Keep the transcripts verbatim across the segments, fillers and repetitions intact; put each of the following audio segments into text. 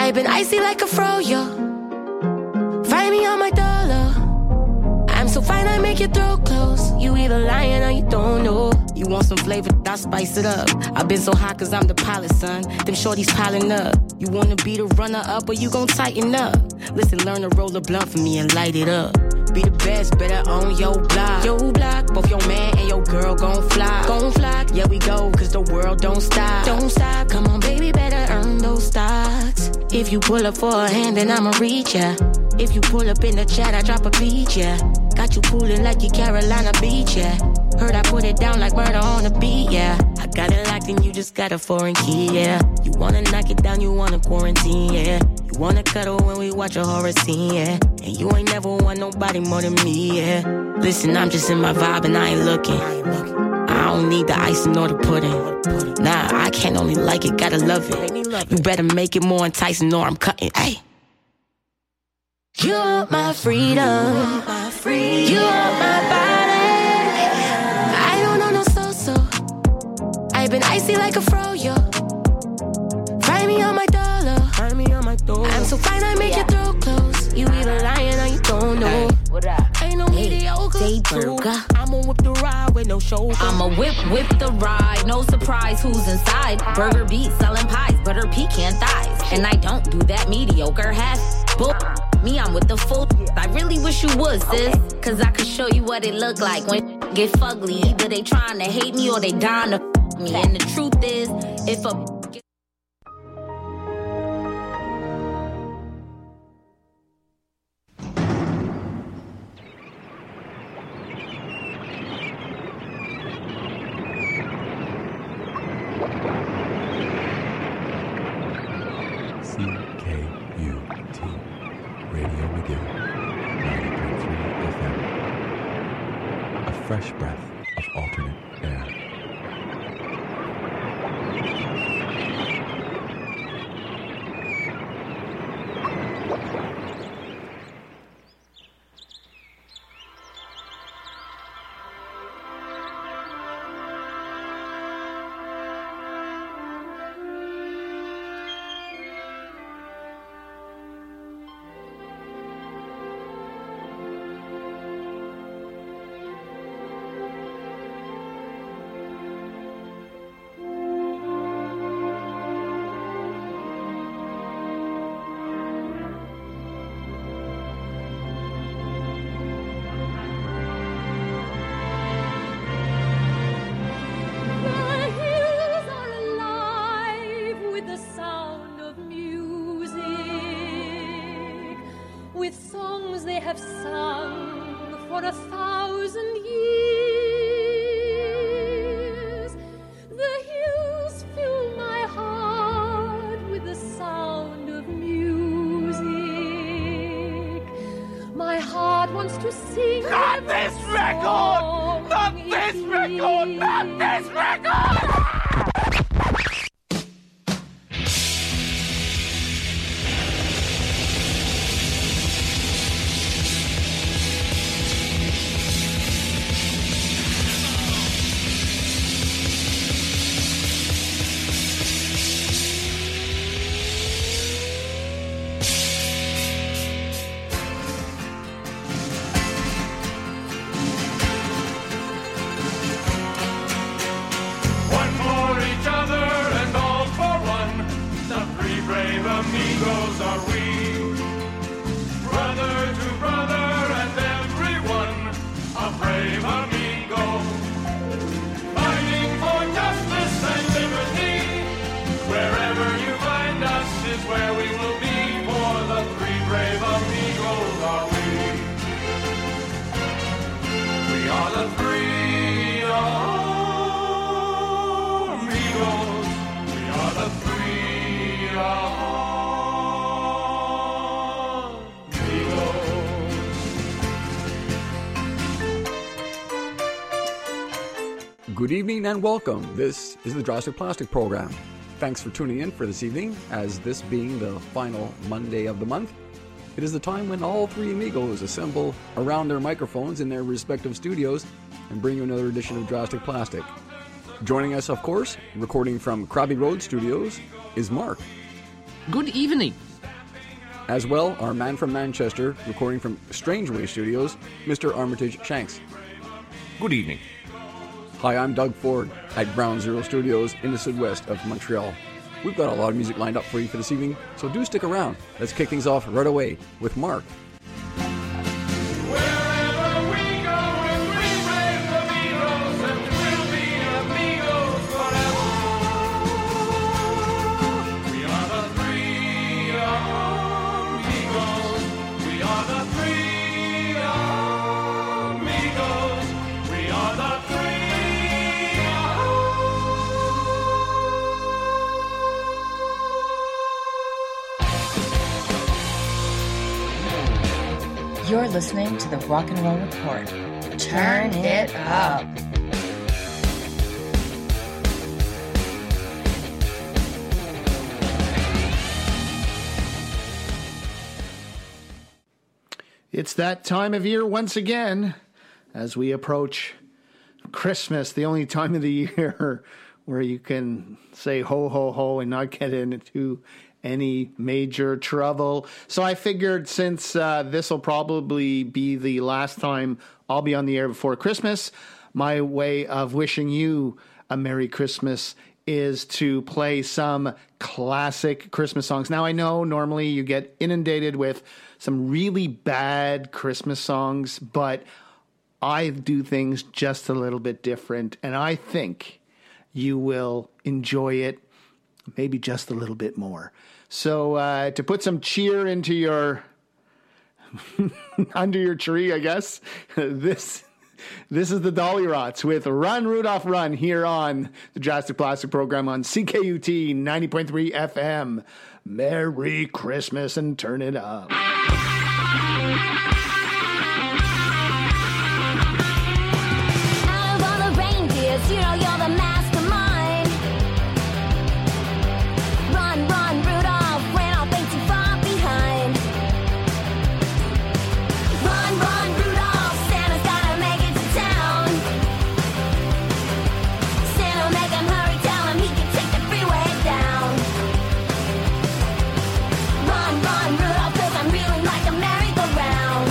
I've been icy like a froyo. Find me on my dollar. I'm so fine, I make your throat close. You either lying or you don't know. You want some flavor, I spice it up. I've been so hot cause I'm the pilot, son. Them shorties piling up. You wanna be the runner up or you gon' tighten up? Listen, learn to roll a blunt for me and light it up. Be the best, better on your block. Your block, both your man and your girl gon' fly. Gon' fly, yeah we go, cause the world don't stop. Don't stop, come on baby, better earn those stocks. If you pull up for a hand, then I'ma reach ya. If you pull up in the chat, I drop a beat, yeah. Got you cooling like you Carolina Beach, yeah. Heard I put it down like murder on the beat, yeah. I got it locked and you just got a foreign key, yeah. You wanna knock it down, you wanna quarantine, yeah. You wanna cuddle when we watch a horror scene, yeah. And you ain't never want nobody more than me, yeah. Listen, I'm just in my vibe and I ain't looking. I don't need the icing or the pudding. Nah, I can't only like it, gotta love it. You better make it more enticing or I'm cutting, ayy. You want my freedom, you want my freedom. You want my body. I don't know no so-so. I've been icy like a froyo. Find me on my dollar. Find me on my dollar. I'm so fine, I make yeah. your throat close. You either lying or you don't know. Hey, what up? Ain't no hey, mediocre. Day burger. I'ma whip the ride with no shoulder. I'ma whip, whip the ride. No surprise who's inside. Burger beat, selling pies, butter pecan thighs. And I don't do that mediocre half. Bull. Me, I'm with the full. I really wish you would, sis. Cause I could show you what it look like when get fugly. Either they trying to hate me or they dying to f me. And the truth is, if a fresh breath of alternate air. Good evening and welcome. This is the Drastic Plastic program. Thanks for tuning in for this evening, as this being the final Monday of the month. It is the time when all three amigos assemble around their microphones in their respective studios and bring you another edition of Drastic Plastic. Joining us, of course, recording from Krabby Road Studios, is Mark. Good evening. As well, our man from Manchester, recording from Strangeway Studios, Mister Armitage Shanks. Good evening. Hi, I'm Doug Ford at Ground Zero Studios in the sudwest of Montreal. We've got a lot of music lined up for you for this evening, so do stick around. Let's kick things off right away with Mark. You're listening to the Rock and Roll Report. Turn it up. It's that time of year once again as we approach Christmas, the only time of the year where you can say ho, ho, ho and not get into any major trouble. So I figured since uh, this will probably be the last time I'll be on the air before Christmas, my way of wishing you a Merry Christmas is to play some classic Christmas songs. Now, I know normally you get inundated with some really bad Christmas songs, but I do things just a little bit different, and I think you will enjoy it maybe just a little bit more. So uh, to put some cheer into your under your tree, I guess, this this is the Dolly Rots with Run, Rudolph, Run here on the Drastic Plastic program on C K U T ninety point three F M. Merry Christmas and turn it up. Out of all the reindeers, you know you're the mastermind. Run, run, Rudolph, Randolph ain't too far behind. Run, run, Rudolph, Santa's gotta make it to town. Santa, make him hurry, tell him he can take the freeway down. Run, run, Rudolph, 'cause I'm reeling like a merry-go-round.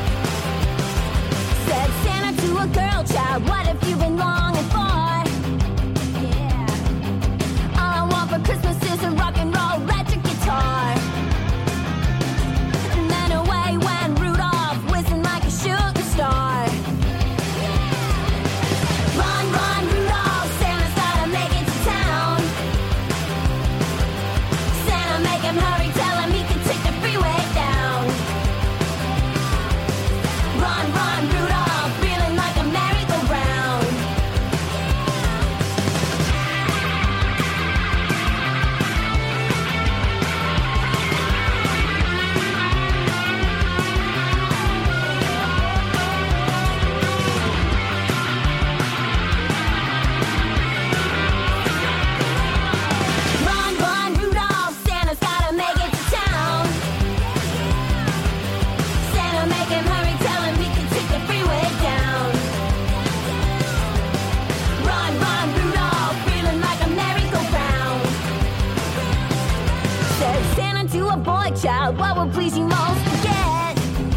Said Santa to a girl child, what have you been longing for? Yeah. All I want for Christmas is a rock and roll electric guitar. And then away went Rudolph, whizzing like a shooting star. Run, run, Rudolph, Santa's gotta make it to town. Santa, make him hurry, tell him he can take the freeway down. Run, run, Rudolph, feeling like a merry-go-round. Run, run, Rudolph, Santa's gotta make it to town. Santa, make him hurry, tell him he can take the freeway down. Run, run, Rudolph, feeling like a merry-go-round. Said Santa to a boy child, what will please you most to get?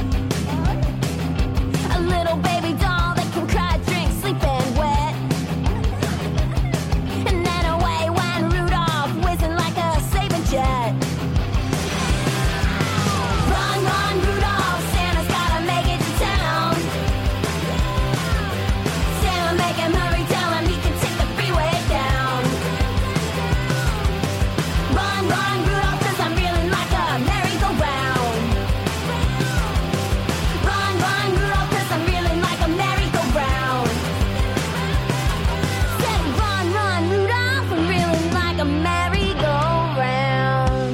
A little baby doll that can cry, drink, sleep, and wet. And then away went Rudolph, whizzing like a Sabre jet. Run, run, Rudolph, Santa's gotta make it to town. Santa, make him hurry, tell him he can take the freeway down. Run, run, Rudolph, 'cause I'm reeling like a merry-go-round. Run, run, Rudolph, 'cause I'm reeling like a merry-go-round. Said run, run, Rudolph, I'm reeling like a merry-go-round.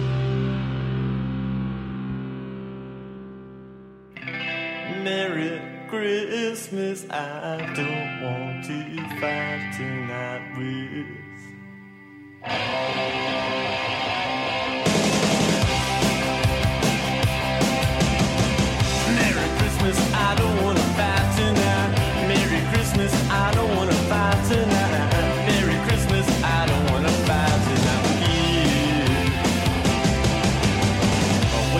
Merry Christmas, I don't want to fight tonight with. Merry Christmas, I don't want to fight tonight. Merry Christmas, I don't want to fight tonight. Merry Christmas, I don't want to fight tonight with you.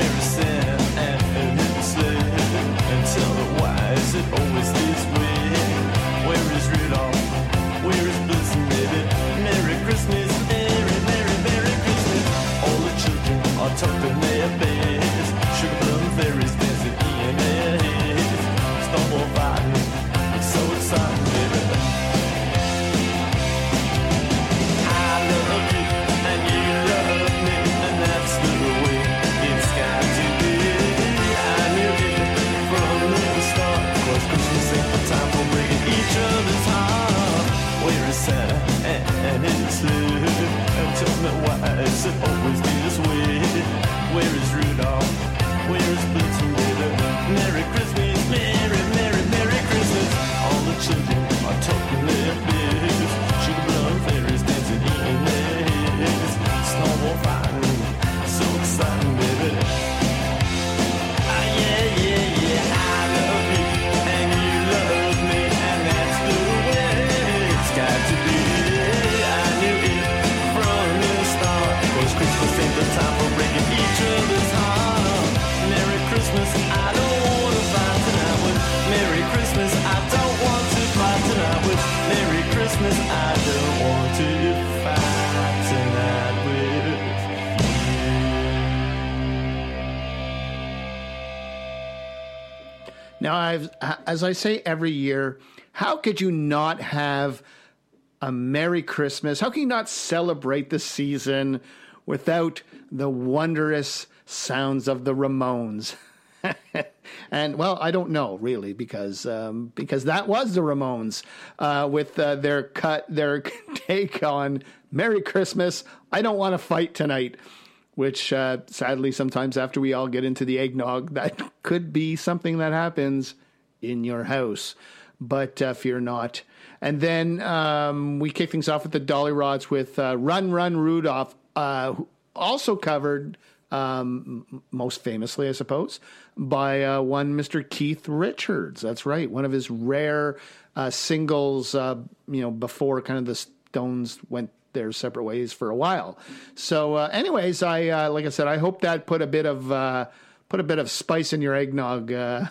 Now, I've, as I say every year, how could you not have a Merry Christmas? How can you not celebrate the season without the wondrous sounds of the Ramones? And, well, I don't know, really, because um, because that was the Ramones uh, with uh, their cut, their take on Merry Christmas, I Don't Want to Fight Tonight, which, uh, sadly, sometimes after we all get into the eggnog, that could be something that happens in your house. But uh, fear not. And then um, we kick things off with the Dolly Rods with uh, Run, Run, Rudolph, uh, also covered, um, most famously, I suppose, by uh, one Mister Keith Richards. That's right. One of his rare uh, singles, uh, you know, before kind of the Stones went their separate ways for a while. So uh, anyways, I uh, like I said, I hope that put a bit of uh, put a bit of spice in your eggnog. Uh,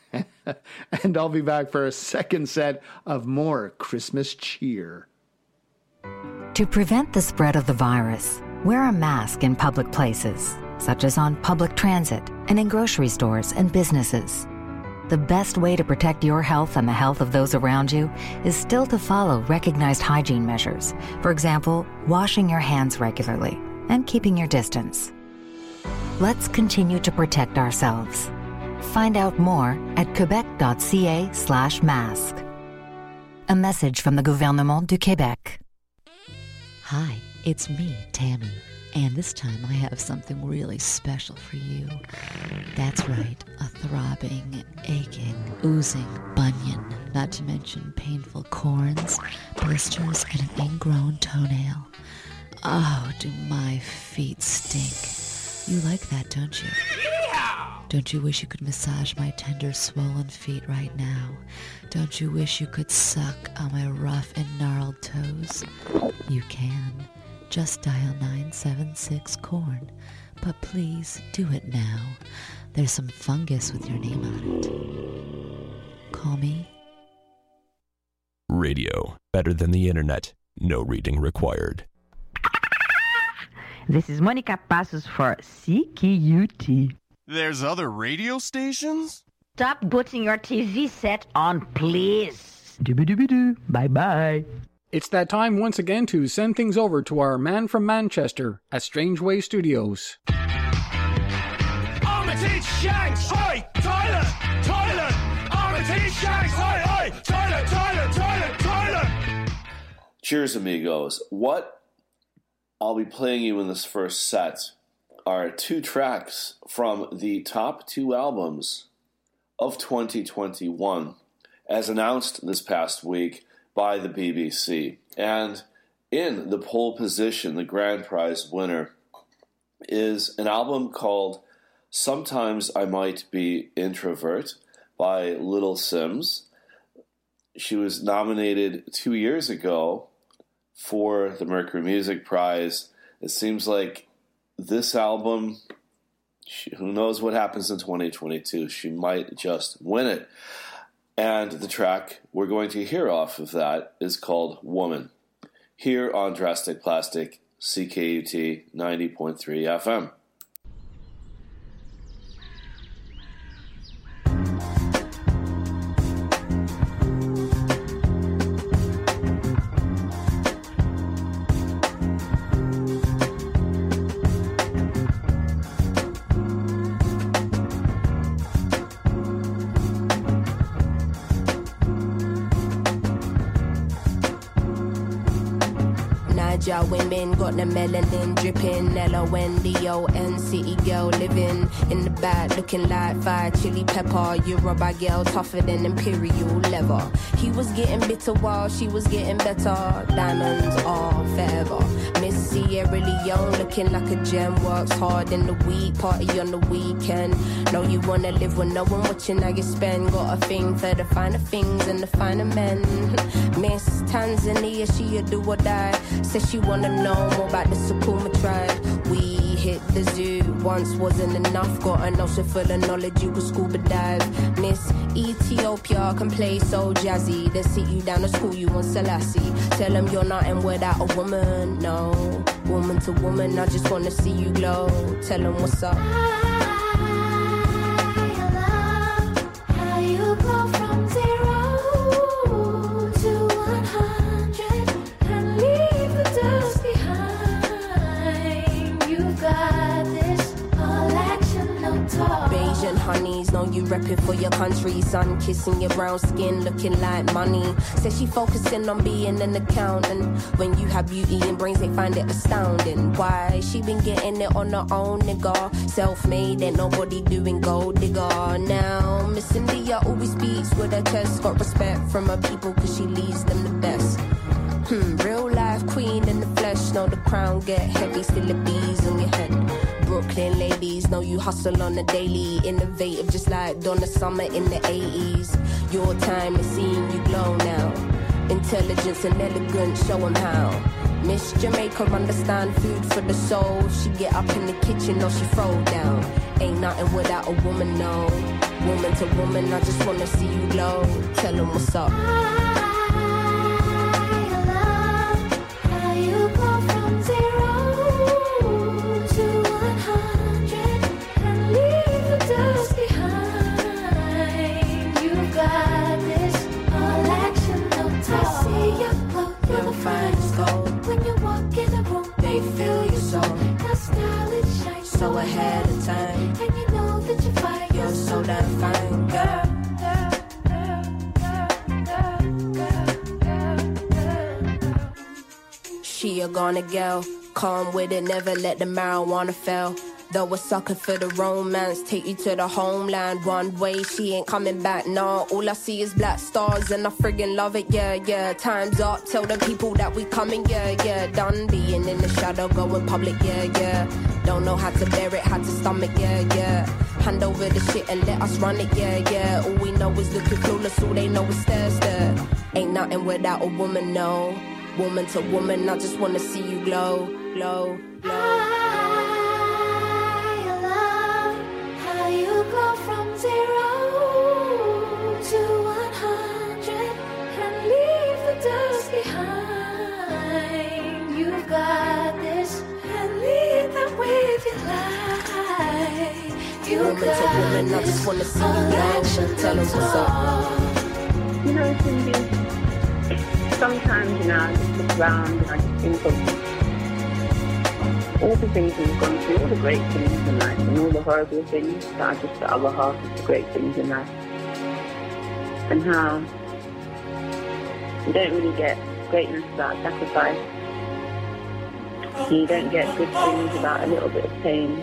and I'll be back for a second set of more Christmas cheer. To prevent the spread of the virus, wear a mask in public places, such as on public transit and in grocery stores and businesses. The best way to protect your health and the health of those around you is still to follow recognized hygiene measures. For example, washing your hands regularly and keeping your distance. Let's continue to protect ourselves. Find out more at quebec.ca slash mask. A message from the Gouvernement du Québec. Hi, it's me, Tammy, and this time I have something really special for you. That's right, a throbbing, aching, oozing bunion, not to mention painful corns, blisters, and an ingrown toenail. Oh, do my feet stink. You like that, don't you? Don't you wish you could massage my tender, swollen feet right now? Don't you wish you could suck on my rough and gnarled toes? You can. Just dial nine seven six corn. But please, do it now. There's some fungus with your name on it. Call me. Radio. Better than the internet. No reading required. This is Monica Passos for C Q U T. There's other radio stations? Stop putting your T V set on, please. Doo-ba-doo-ba-doo. Bye-bye. It's that time once again to send things over to our man from Manchester at Strange Way Studios. Armitage Shanks! Oi! Toilet! Toilet! Armitage Shanks! Oi! Oi! Toilet! Toilet! Toilet! Toilet! Cheers, amigos. What I'll be playing you in this first set are two tracks from the top two albums of twenty twenty-one, as announced this past week by the B B C. And in the pole position, the grand prize winner is an album called Sometimes I Might Be Introvert by Little Sims. She was nominated two years ago for the Mercury Music Prize. It seems like this album, she, who knows what happens in twenty twenty-two, she might just win it. And the track we're going to hear off of that is called Woman, here on Drastic Plastic, C K U T ninety point three F M. Women got the melanin dripping, L O N D O N, city girl living in the back, looking like fire chili pepper. Yoruba girl tougher than imperial leather. He was getting bitter while she was getting better. Diamonds are forever. Miss Sierra Leone looking like a gem, works hard in the week, party on the weekend. Know you wanna live with no one watching how you spend. Got a thing for the finer things and the finer men. Miss Tanzania, she a do or die. Says she wanna know more about the Sukuma tribe. We hit the zoo, once wasn't enough. Got an ocean full of knowledge, you could scuba dive. Miss Ethiopia can play so jazzy, then sit you down to school you on Selassie. Tell them you're nothing without a woman, no. Woman to woman, I just wanna see you glow. Tell them what's up. I love how you talk. Bayesian honeys, know you repping for your country. Sun kissing your brown skin, looking like money. Says she focusing on being an accountant. When you have beauty and brains, they find it astounding. Why? She been getting it on her own, nigga. Self-made, ain't nobody doing gold digger. Now, Miss India always speaks with her chest. Got respect from her people cause she leads them the best. Hmm, real life queen in the flesh. Know the crown get heavy, still the bees on your head. Brooklyn ladies, know you hustle on the daily. Innovative just like Donna Summer in the eighties. Your time is seeing you glow now. Intelligence and elegance, show 'em how. Miss Jamaica understand food for the soul. She get up in the kitchen or she throw down. Ain't nothing without a woman, no. Woman to woman, I just wanna see you glow. Tell 'em what's up. So ahead of time, and you know that you're fine. You're so damn fine, girl. She a gonna girl, calm with it, never let the marijuana fail. Though a sucker for the romance, take you to the homeland. One way, she ain't coming back, nah. All I see is black stars and I friggin' love it, yeah, yeah. Time's up, tell the people that we coming, yeah, yeah. Done being in the shadow, going public, yeah, yeah. Don't know how to bear it, how to stomach, yeah, yeah. Hand over the shit and let us run it, yeah, yeah. All we know is looking clueless, all they know is stare, stare. Ain't nothing without a woman, no. Woman to woman, I just wanna see you glow, glow, glow. Go from zero to one hundred and leave the dust behind. You've got this and lead them with your life. You woman got to woman, I just wanna see you action. Tell them what's up. You know, Cindy, sometimes, you know, I just look around and I just think of all the things we've gone through, all the great things in life, and all the horrible things that are just the other half of the great things in life. And how you don't really get greatness without sacrifice. You don't get good things without a little bit of pain.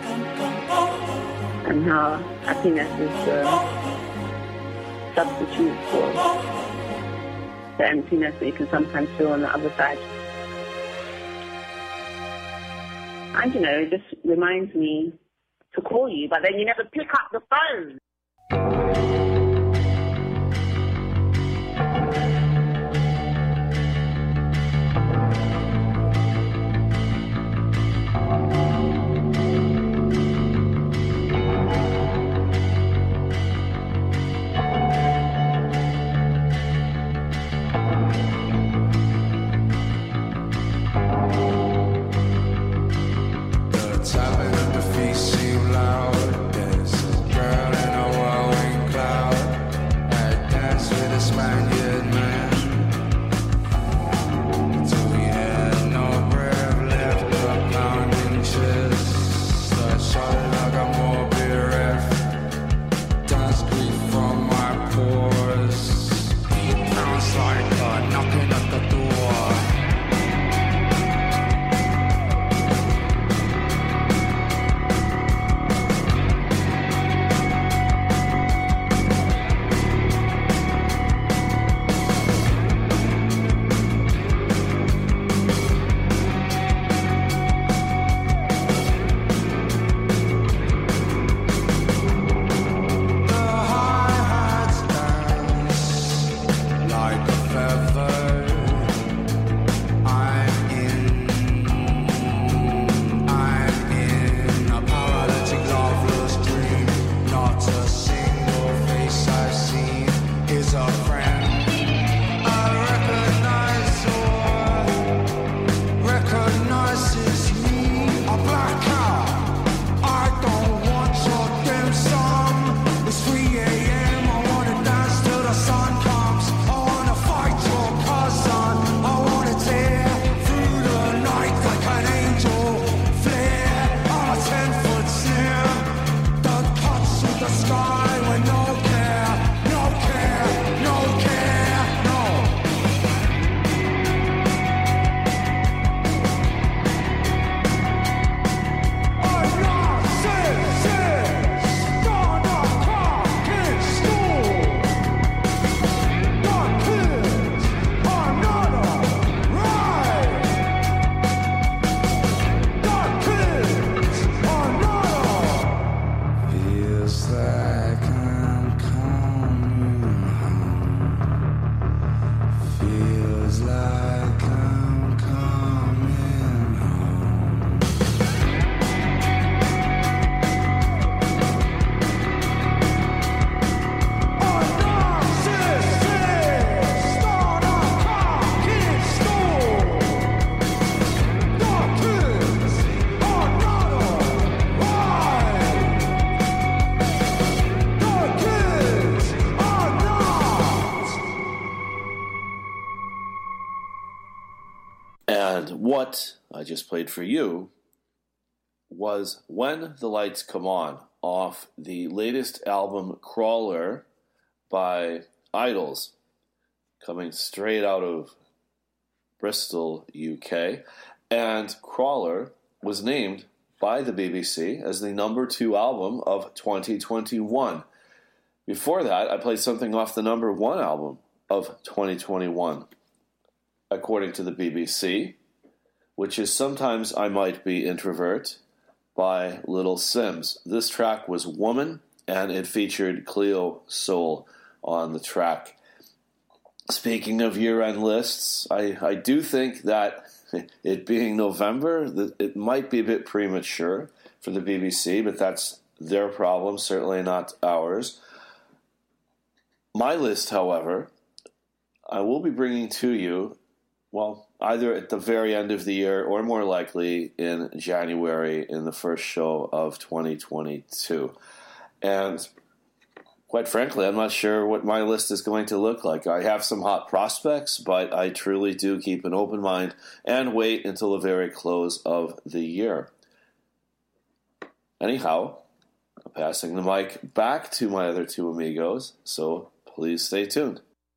And how happiness is the substitute for the emptiness that you can sometimes feel on the other side. And, you know, it just reminds me to call you, but then you never pick up the phone. what I just played for you was When the Lights Come On, off the latest album Crawler by Idols, coming straight out of Bristol, U K. And Crawler was named by the B B C as the number two album of twenty twenty-one. Before that, I played something off the number one album of twenty twenty-one, according to the B B C, which is Sometimes I Might Be Introvert by Little Sims. This track was Woman, and it featured Cleo Sol on the track. Speaking of year-end lists, I, I do think that it being November, that it might be a bit premature for the B B C, but that's their problem, certainly not ours. My list, however, I will be bringing to you, well, either at the very end of the year or more likely in January in the first show of twenty twenty-two. And quite frankly, I'm not sure what my list is going to look like. I have some hot prospects, but I truly do keep an open mind and wait until the very close of the year. Anyhow, I'm passing the mic back to my other two amigos, so please stay tuned.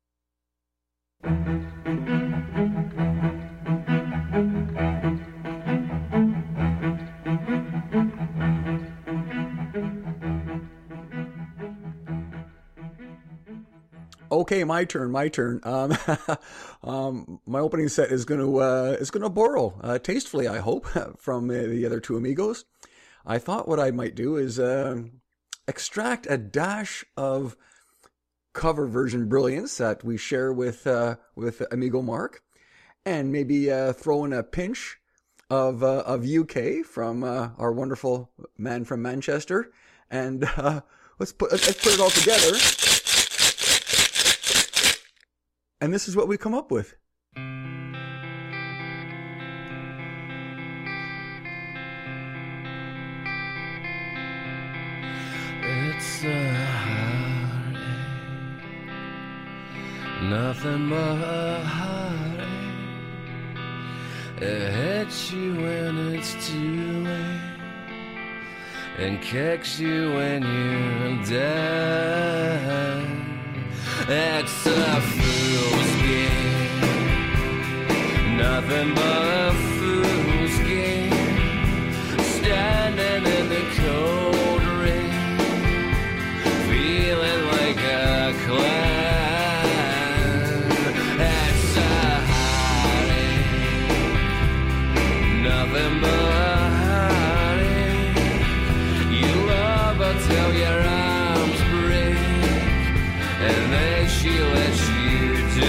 Okay, my turn, my turn. Um, um, my opening set is going to uh, is going to borrow uh, tastefully, I hope, from uh, the other two amigos. I thought what I might do is uh, extract a dash of cover version brilliance that we share with uh, with Amigo Mark, and maybe uh, throw in a pinch of uh, of U K from uh, our wonderful man from Manchester, and uh, let's put let's put it all together. And this is what we come up with. It's a heartache, nothing but a heartache. It hits you when it's too late, and kicks you when you're down. It's a fool's game, nothing but a fool's game. Standing in the cold rain, feeling like a clown. It's a heartache, nothing but a heartache. You love until your arms break, and then she lets you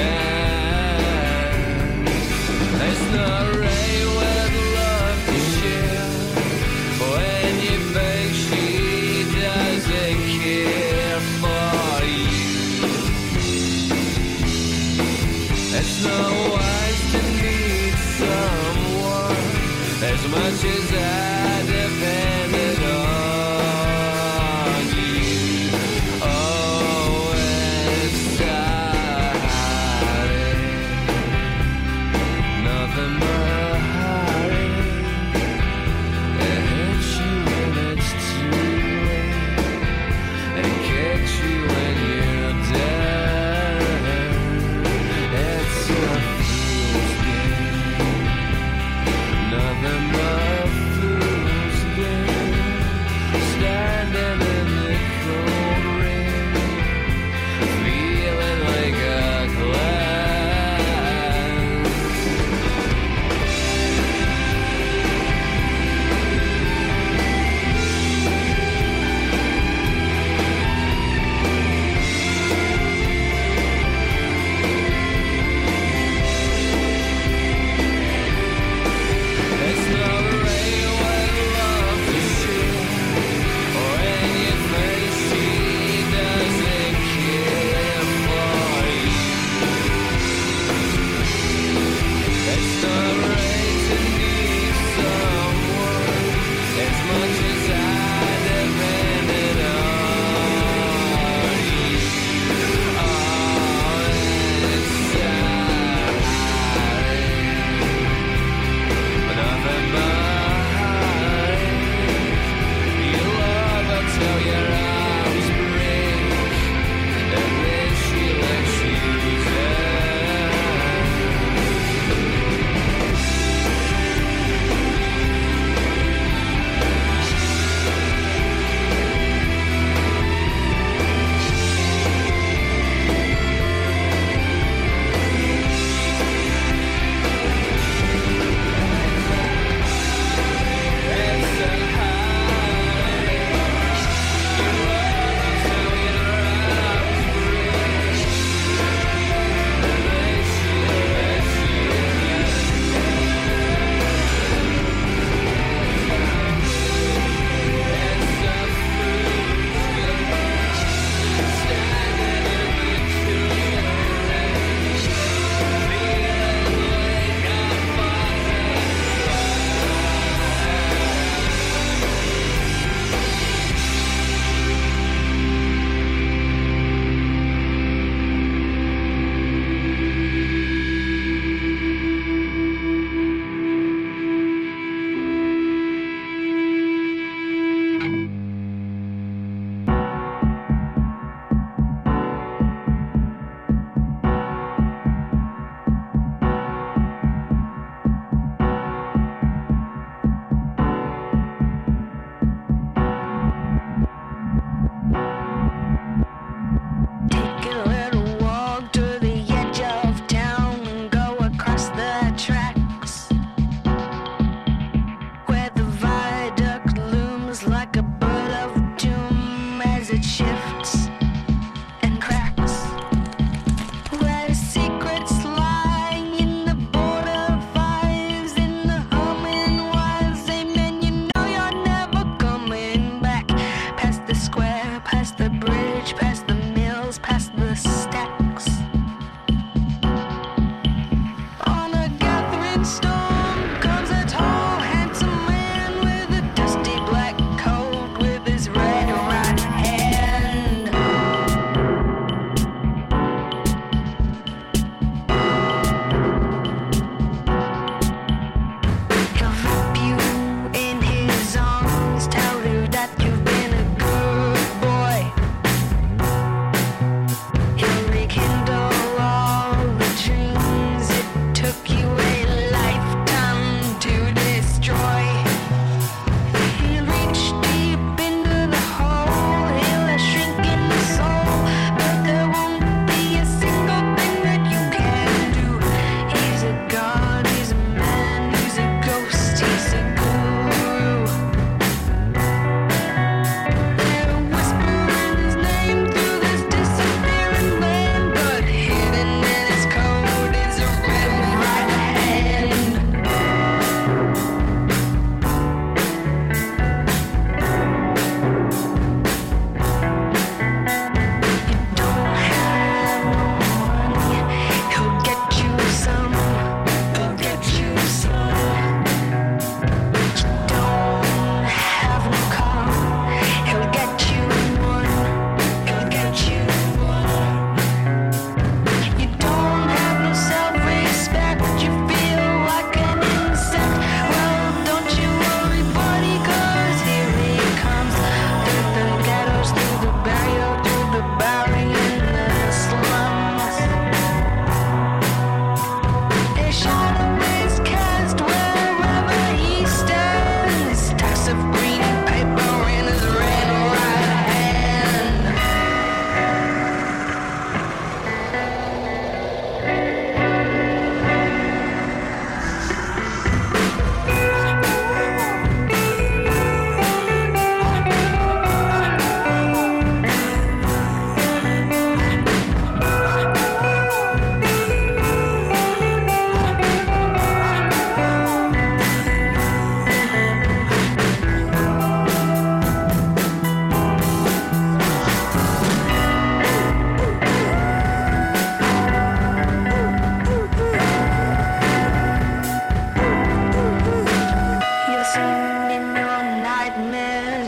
down. It's not right with love to share when you think she doesn't care for you. It's not wise to need someone as much as I depended on. Nothing but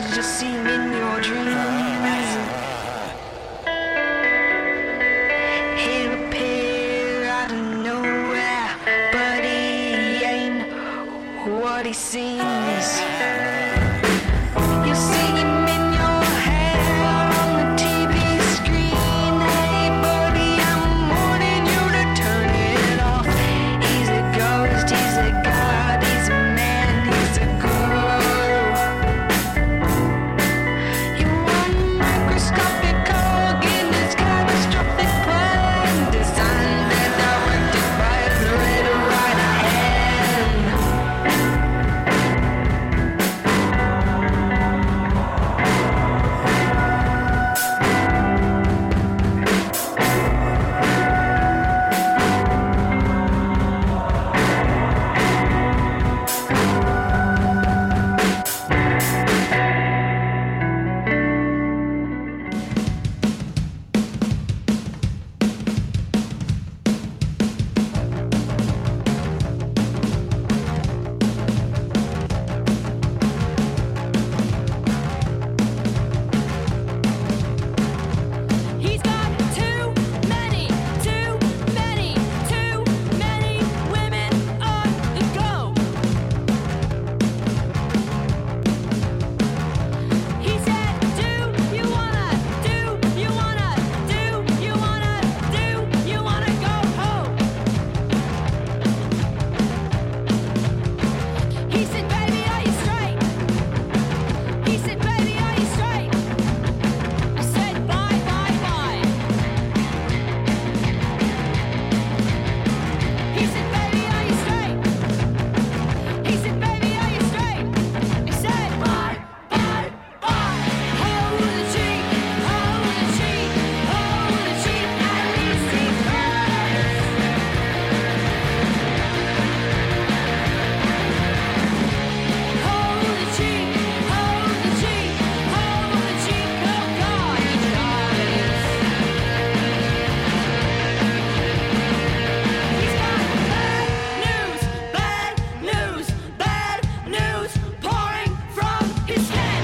to just see him in your dreams. He'll appear out of nowhere, but he ain't what he seems. You see him in your hair on the T V screen. Hey buddy, I'm warning you to turn it off. He's a ghost, he's a god, he's a man, he's a guru. You want microscopic cog in this catastrophic plan, designed and directed by a thread of right hand. He's got too many, too many, too many women on the go. He said, do you wanna, do you wanna, do you wanna, do you wanna go home? He said, baby, are you straight? He said, baby, are you straight? I said, bye, bye, bye. He said, baby, are you straight? He said, baby, are you straight? I said, bye, bye, bye. Hold the cheek, hold the cheek, hold the cheek, at least he tries. Hold the cheek, hold the cheek, hold the cheek, oh God, he tries. He's got bad news, bad news, bad news pouring from his head.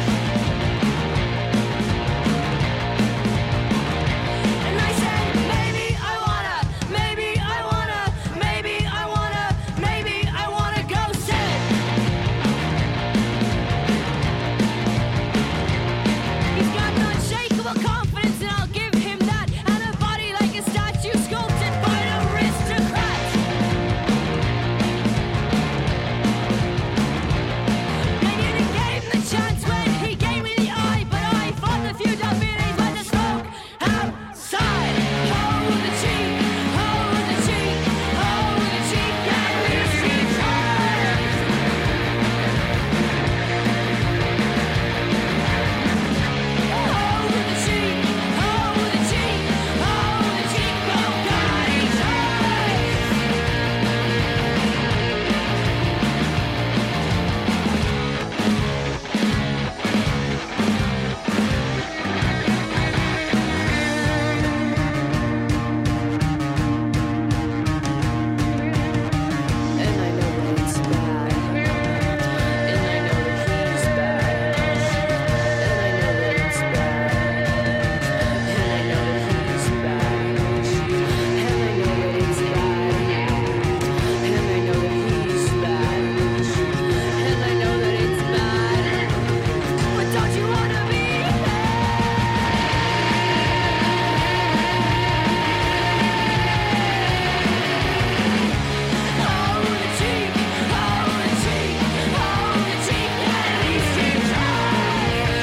And I said, maybe I wanna, maybe I wanna, maybe I wanna, maybe I wanna go sit. He's got the unshakable confidence, and I'll give him that, and a body like a statue sculpted by an aristocrat. And you didn't give him the chance when he gave me the eye, but I fought the few deputies with the smoke outside. Hold the cheek, hold the cheek, hold the cheek, at least he tries. Hold the cheek, hold the cheek, hold the cheek, oh God, he tries. And I know that it's bad. And I know that he's bad. And I know that it's bad. And I know that he's bad. And I know that it's bad. And I know that he's bad. And I know that it's bad. But don't you wanna be hold the cheek, hold the cheek, hold the cheek, at least he tries.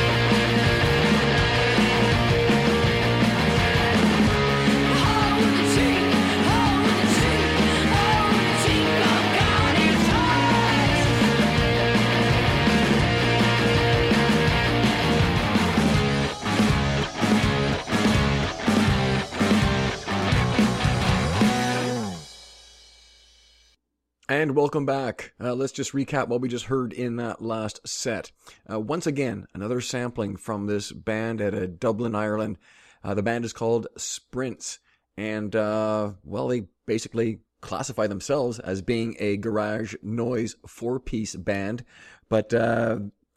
Hold the cheek, hold the cheek, hold the cheek, oh God, he tries. And welcome back. Uh, let's just recap what we just heard in that last set. Uh, once again, another sampling from this band out of Dublin, Ireland. Uh, the band is called Sprints. And, uh, well, they basically classify themselves as being a garage noise four-piece band. But uh,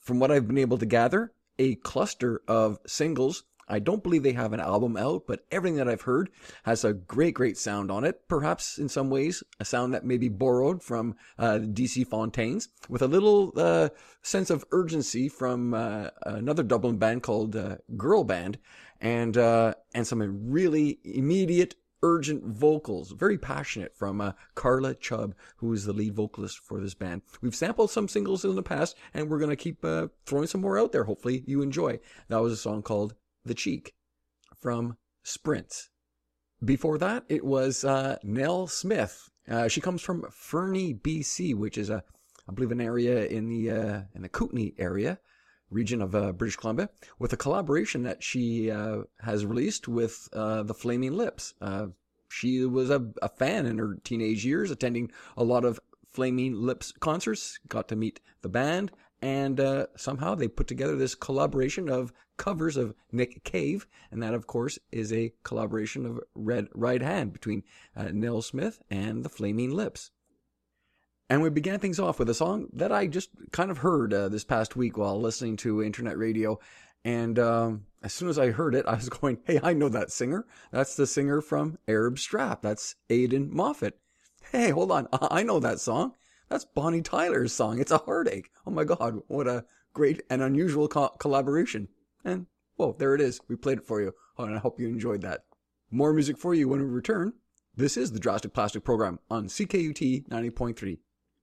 from what I've been able to gather, a cluster of singles. I don't believe they have an album out, but everything that I've heard has a great, great sound on it. Perhaps in some ways, a sound that may be borrowed from uh, D C Fontaines, with a little uh, sense of urgency from uh, another Dublin band called uh, Girl Band, and uh, and some really immediate, urgent vocals, very passionate from uh, Carla Chubb, who is the lead vocalist for this band. We've sampled some singles in the past, and we're going to keep uh, throwing some more out there. Hopefully you enjoy. That was a song called The Cheek from Sprints. Before that, it was uh, Nell Smith. Uh, she comes from Fernie, B C, which is, a, I believe, an area in the uh, in the Kootenay area, region of uh, British Columbia, with a collaboration that she uh, has released with uh, the Flaming Lips. Uh, she was a, a fan in her teenage years, attending a lot of Flaming Lips concerts, got to meet the band, and uh, somehow they put together this collaboration of covers of Nick Cave, and that, of course, is a collaboration of Red Right Hand between uh, Nell Smith and the Flaming Lips. And we began things off with a song that I just kind of heard uh, this past week while listening to internet radio. And um, as soon as I heard it, I was going, hey, I know that singer. That's the singer from Arab Strap. That's Aidan Moffat. Hey, hold on. I know that song. That's Bonnie Tyler's song. It's a Heartache. Oh my God, what a great and unusual co- collaboration. And, well, there it is. We played it for you. And I hope you enjoyed that. More music for you when we return. This is the Drastic Plastic Program on C K U T ninety point three.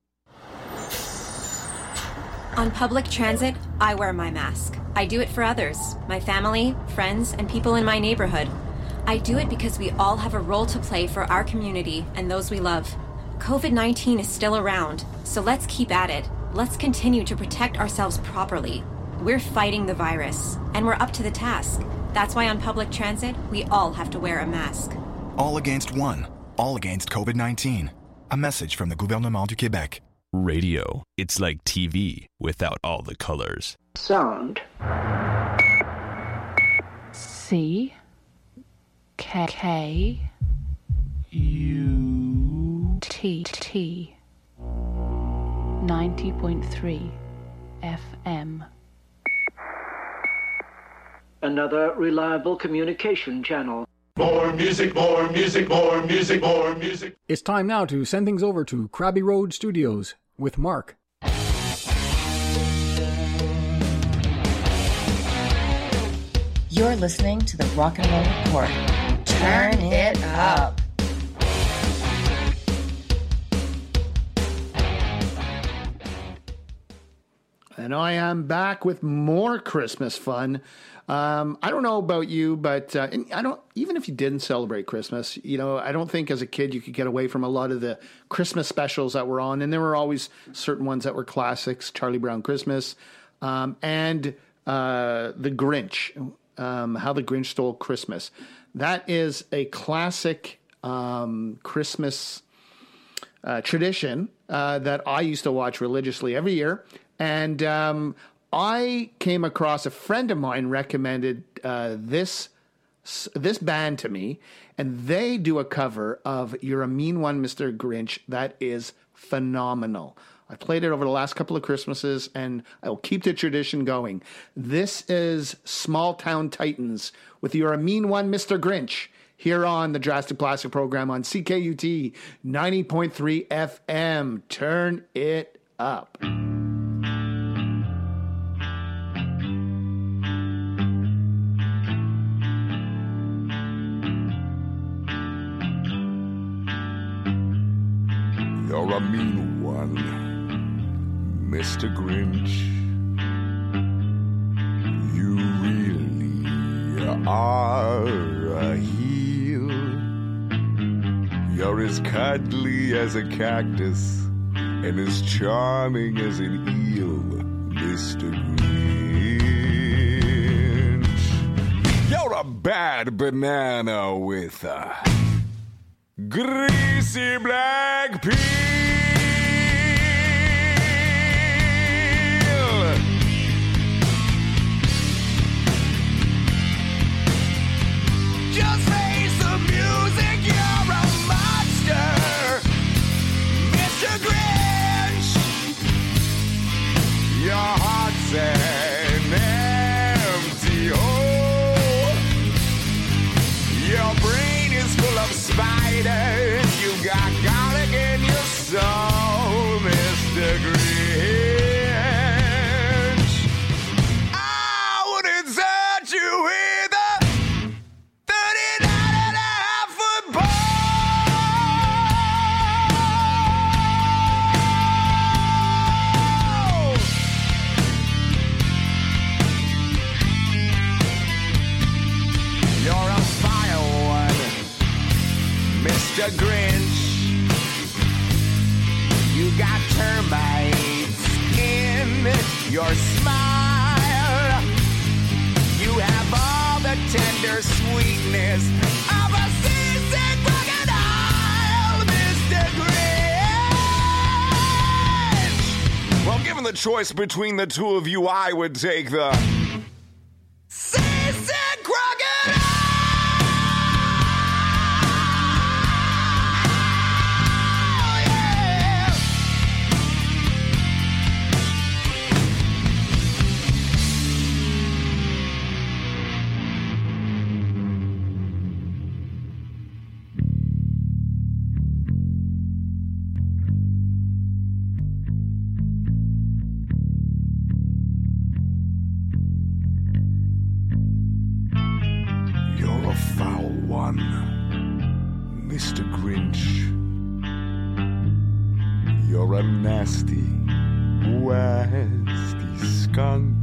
On public transit, I wear my mask. I do it for others, my family, friends, and people in my neighborhood. I do it because we all have a role to play for our community and those we love. covid nineteen is still around, so let's keep at it. Let's continue to protect ourselves properly. We're fighting the virus, and we're up to the task. That's why on public transit, we all have to wear a mask. All against one. All against covid nineteen. A message from the Gouvernement du Québec. Radio. It's like T V without all the colors. Sound. C. K. K. U. T. T. ninety point three F M. Another reliable communication channel. More music, more music, more music, more music. It's time now to send things over to Krabby Road Studios with Mark. You're listening to the Rock and Roll Report. Turn it up. And I am back with more Christmas fun. Um, I don't know about you, but uh, and I don't. Even if you didn't celebrate Christmas, you know, I don't think as a kid you could get away from a lot of the Christmas specials that were on, and there were always certain ones that were classics: Charlie Brown Christmas, um, and uh, The Grinch, um, How the Grinch Stole Christmas. That is a classic um, Christmas uh, tradition uh, that I used to watch religiously every year. And um, I came across a friend of mine recommended uh, this this band to me, and they do a cover of You're a Mean One, Mister Grinch. That is phenomenal. I played it over the last couple of Christmases, and I will keep the tradition going. This is Small Town Titans with You're a Mean One, Mister Grinch, here on the Drastic Plastic Program on C K U T ninety point three F M. Turn it up. You're a mean one, Mister Grinch. You really are a heel. You're as cuddly as a cactus and as charming as an eel, Mister Grinch. You're a bad banana with a greasy black peel. Just face the music, you're a monster, Mister Grinch. Your heart says Grinch. You got termites in your smile. You have all the tender sweetness of a seasick crocodile, Mister Grinch. Well, given the choice between the two of you, I would take the seasick crocodile. Mister Grinch, you're a nasty, wasty skunk.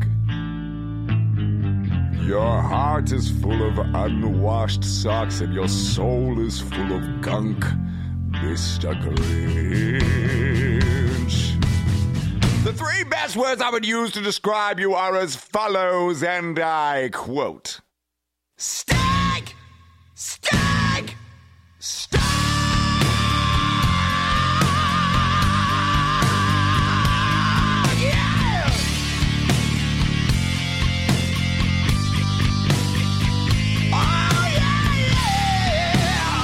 Your heart is full of unwashed socks and your soul is full of gunk, Mister Grinch. The three best words I would use to describe you are as follows, and I quote, Stag! Stag! Stag! Yeah! Oh, yeah, yeah!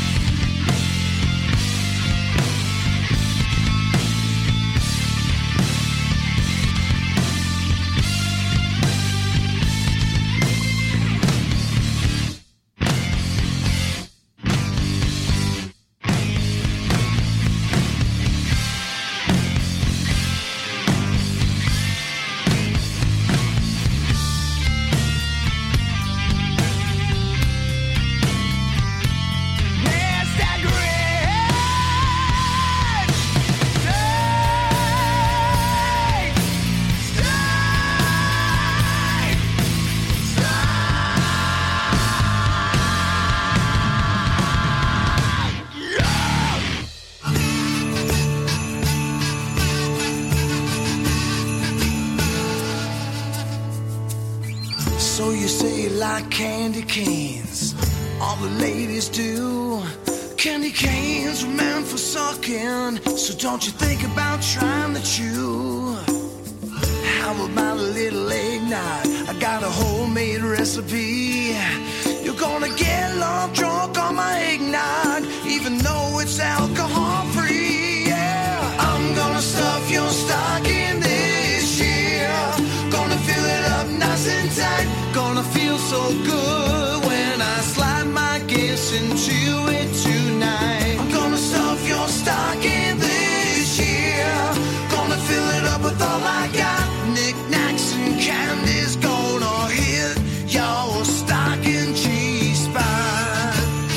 So you say you like candy canes, all the ladies do. Candy canes were meant for sucking, so don't you think about trying to chew. How about a little eggnog? I got a homemade recipe. You're gonna get love drunk on my eggnog, even though it's alcohol free. Yeah, I'm gonna stuff your stocking this year. Gonna fill it up nice and tight. Gonna feel so good when I slide my gifts into it tonight. I'm gonna stuff your stocking this year. Gonna fill it up with all I got. Knickknacks and candies gonna hit your stocking G-spot.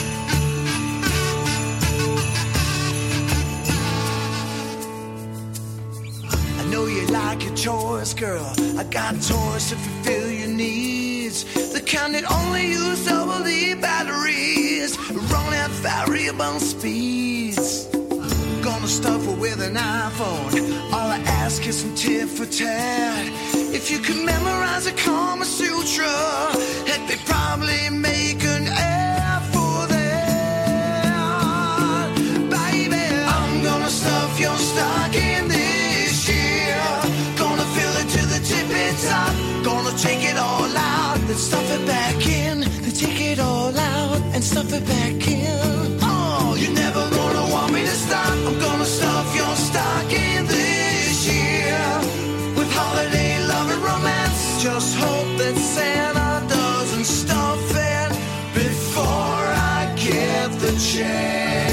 I know you like your toys, girl. I got toys to fulfill your needs. The kind that only use double D batteries, run at variable speeds. Gonna stuff her with an iPhone. All I ask is some tit for tat. If you could memorize a Kama Sutra, heck, they probably make an F for that. Baby, I'm gonna stuff your stocking this year. Gonna fill it to the tippy top. Gonna take it all out, then stuff it back in. Then take it all out and stuff it back in. Oh, you're never gonna want me to stop. I'm gonna stuff your stocking this year with holiday love and romance. Just hope that Santa doesn't stuff it before I get the chance.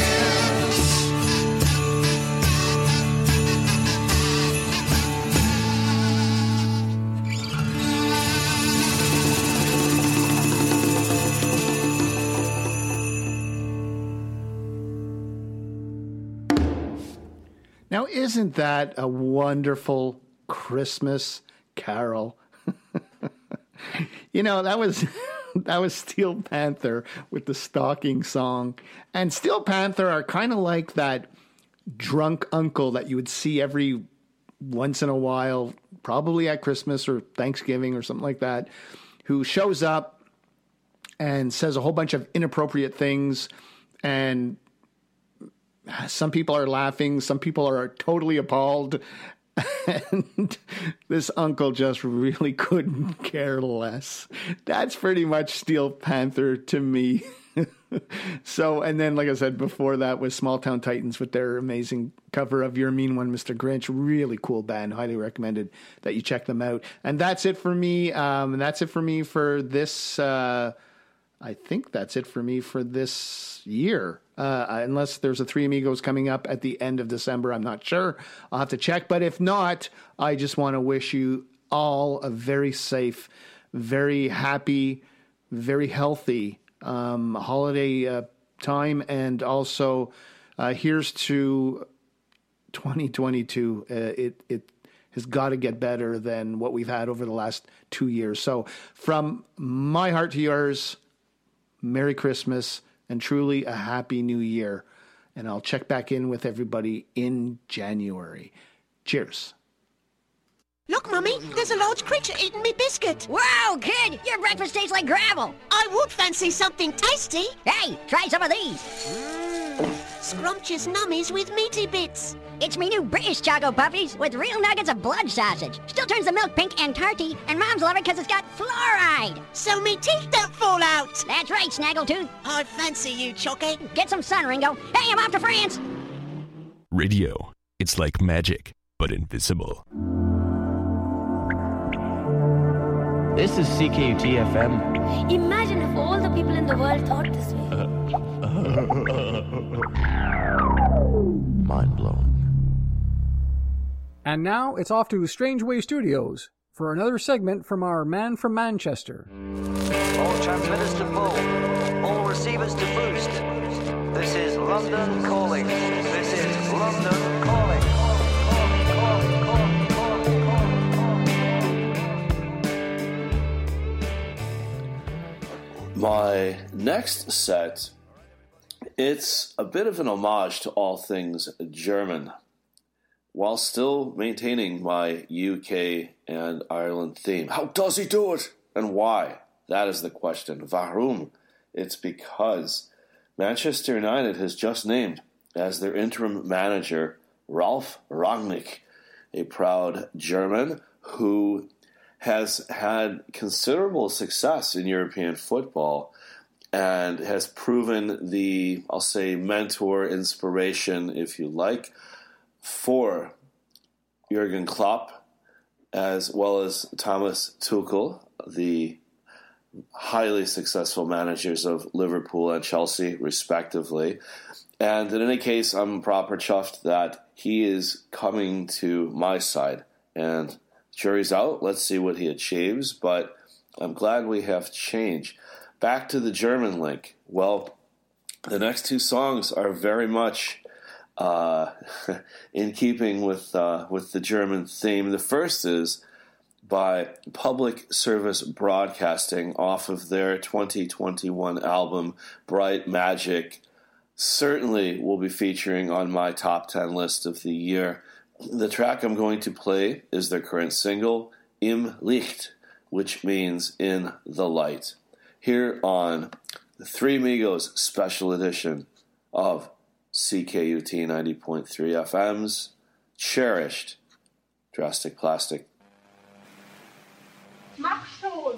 Now, isn't that a wonderful Christmas carol? You know, that was that was Steel Panther with the Stalking Song. And Steel Panther are kind of like that drunk uncle that you would see every once in a while, probably at Christmas or Thanksgiving or something like that, who shows up and says a whole bunch of inappropriate things, and some people are laughing, some people are totally appalled, and this uncle just really couldn't care less. That's pretty much Steel Panther to me. So, and then, like I said, before that was Small Town Titans with their amazing cover of You're a Mean One, Mister Grinch. Really cool band. Highly recommended that you check them out. And that's it for me. Um, and that's it for me for this, uh, I think that's it for me for this year. Uh, unless there's a Three Amigos coming up at the end of December. I'm not sure. I'll have to check. But if not, I just want to wish you all a very safe, very happy, very healthy um, holiday uh, time. And also, uh, here's to twenty twenty-two. Uh, it, it has got to get better than what we've had over the last two years. So from my heart to yours, Merry Christmas. And truly a happy new year. And I'll check back in with everybody in January. Cheers. Look, Mummy, there's a large creature eating me biscuit. Wow, kid, your breakfast tastes like gravel. I would fancy something tasty. Hey, try some of these. Mm. Scrumptious nummies with meaty bits. It's me new British Choco Puffies with real nuggets of blood sausage. Still turns the milk pink and tarty, and Moms love it because it's got fluoride. So me teeth don't fall out. That's right, Snaggletooth. I fancy you, Chocky. Get some sun, Ringo. Hey, I'm off to France. Radio. It's like magic, but invisible. This is C K U T F M. Imagine if all the people in the world thought this way. Uh, Mind blowing. And now it's off to Strange Way Studios for another segment from our man from Manchester. All transmitters to full. All receivers to boost. This is London calling. This is London calling. My next set, it's a bit of an homage to all things German, while still maintaining my U K and Ireland theme. How does he do it? And why? That is the question. Warum? It's because Manchester United has just named as their interim manager Ralf Rangnick, a proud German who has had considerable success in European football and has proven the, I'll say, mentor, inspiration, if you like, for Jurgen Klopp, as well as Thomas Tuchel, the highly successful managers of Liverpool and Chelsea, respectively. And in any case, I'm proper chuffed that he is coming to my side. And jury's out. Let's see what he achieves. But I'm glad we have change. Back to the German link. Well, the next two songs are very much uh, in keeping with uh, with the German theme. The first is by Public Service Broadcasting off of their twenty twenty-one album, Bright Magic. Certainly will be featuring on my top ten list of the year. The track I'm going to play is their current single, Im Licht, which means in the light. Here on the Three Amigos special edition of C K U T ninety point three F M's cherished Drastic Plastic. Mach schon!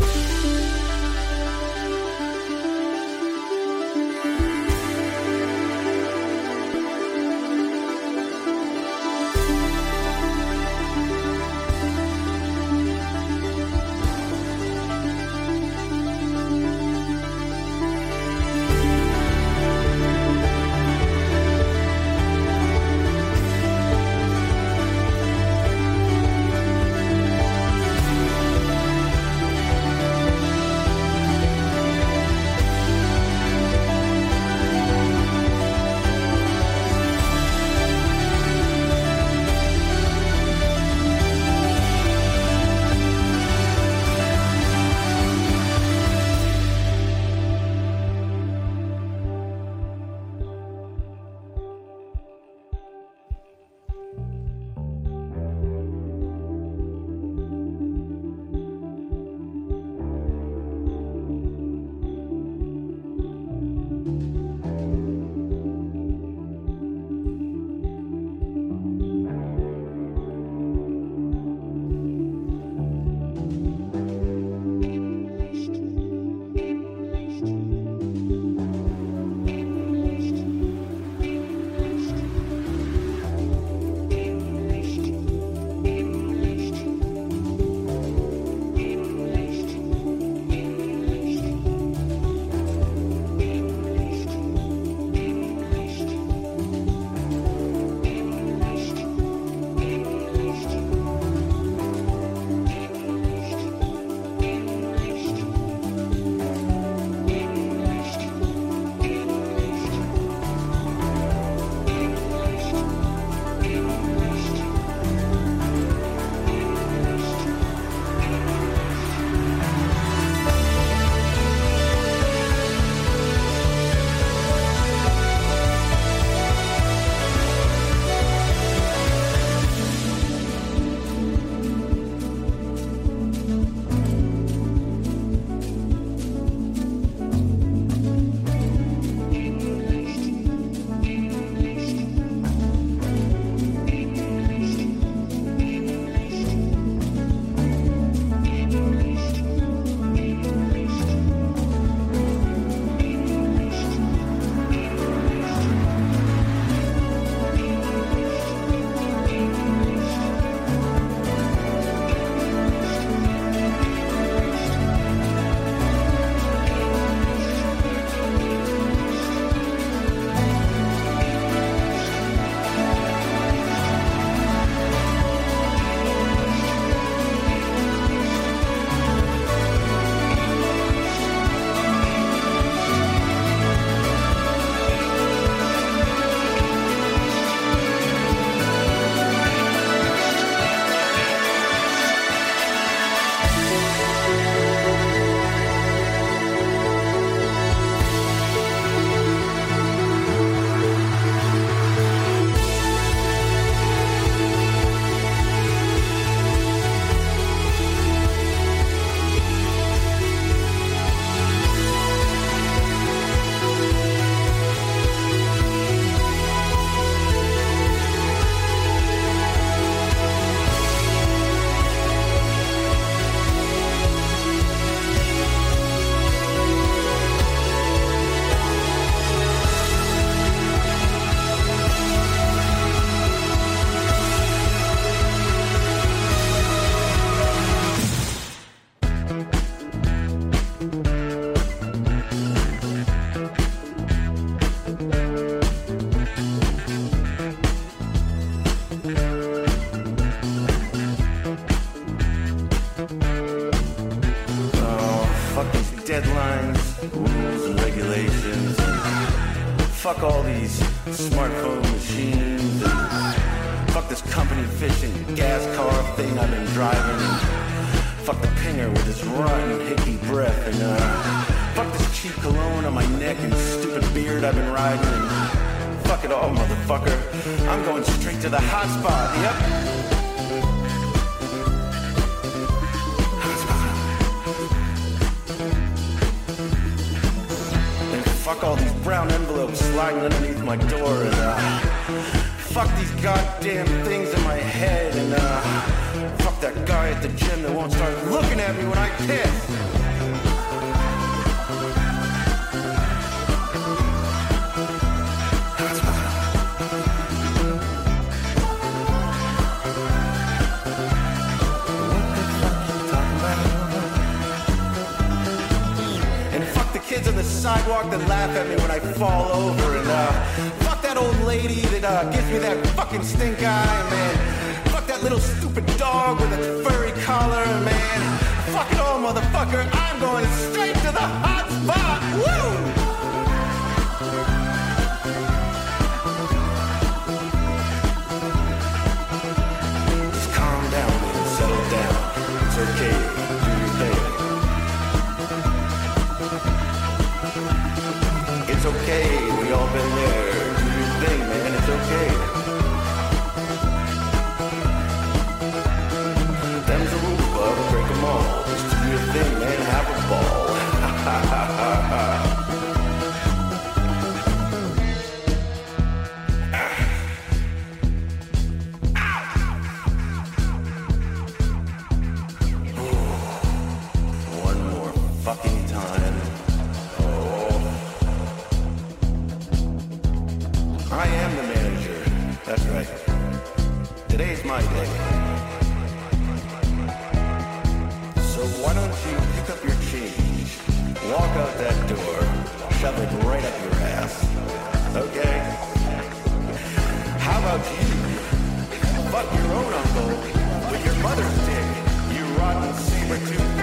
deadlines, rules, and regulations. Fuck all these smartphone machines. And fuck this company fishing gas car thing I've been driving. And fuck the pinger with his rotten hickey breath. And uh, fuck this cheap cologne on my neck and stupid beard I've been riding. And fuck it all, motherfucker. I'm going straight to the hot spot. Yep. Fuck all these brown envelopes sliding underneath my door, and uh, fuck these goddamn things in my head, and uh, fuck that guy at the gym that won't start looking at me when I piss. Kids on the sidewalk that laugh at me when I fall over, and uh, fuck that old lady that uh, gives me that fucking stink eye, man. Fuck that little stupid dog with a furry collar, man. Fuck it all, motherfucker. I'm going straight to the hot spot. Woo! Just calm down, man. Settle down. It's okay. Do your thing. It's okay, we all been there. Do your thing, man, it's okay. Them's the rules, bub, break them all. Just do your thing, man, have a ball. Ha ha ha ha ha. One more fucking time. I am the manager. That's right. Today's my day. So why don't you pick up your change, walk out that door, shove it right up your ass. Okay? How about you fuck your own uncle with your mother's dick, you rotten saber-tooth?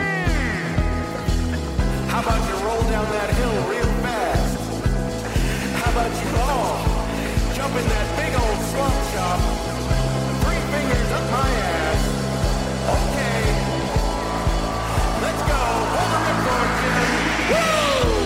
How about you roll down that hill real fast? How about you all jump in that big old slump shop, three fingers up my ass? Okay, let's go. Hold the ripcord, Jim. Woo!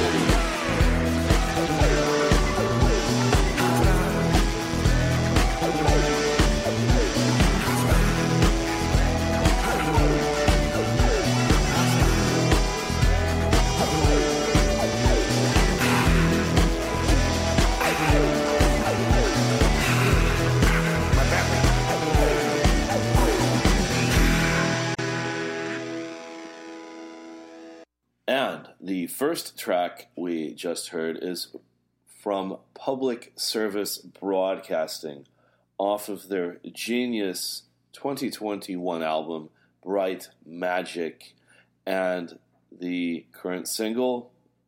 And the first track we just heard is from Public Service Broadcasting off of their genius twenty twenty-one album, Bright Magic, and the current single,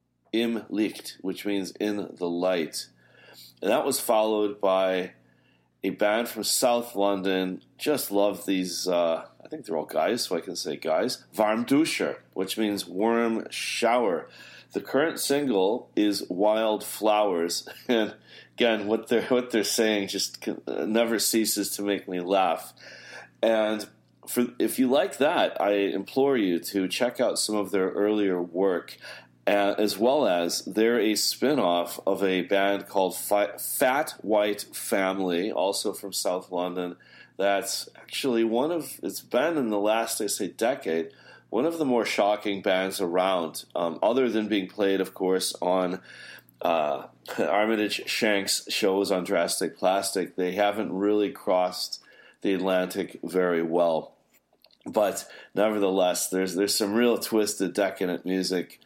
Im Licht, which means in the light. And that was followed by a band from South London. Just love these, uh, I think they're all guys, so I can say guys. Warmduscher, which means warm shower. The current single is Wild Flowers. And again, what they're, what they're saying just can, uh, never ceases to make me laugh. And for, if you like that, I implore you to check out some of their earlier work. Uh, as well as they're a spin-off of a band called Fi- Fat White Family, also from South London. That's actually one of, it's been in the last, I say, decade, one of the more shocking bands around, um, other than being played, of course, on uh, Armitage Shanks' shows on Drastic Plastic. They haven't really crossed the Atlantic very well. But nevertheless, there's there's some real twisted, decadent music,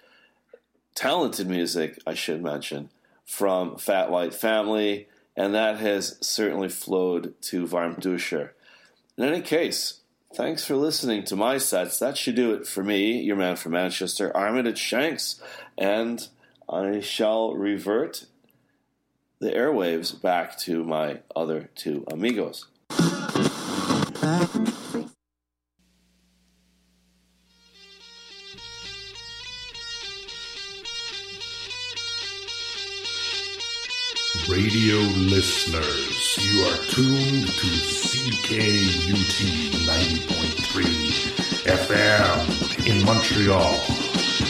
talented music, I should mention, from Fat White Family, and that has certainly flowed to Warmduscher. In any case, thanks for listening to my sets. That should do it for me, your man from Manchester, Armitage Shanks, and I shall revert the airwaves back to my other two amigos. radio listeners, you are tuned to C K U T ninety point three F M in Montreal.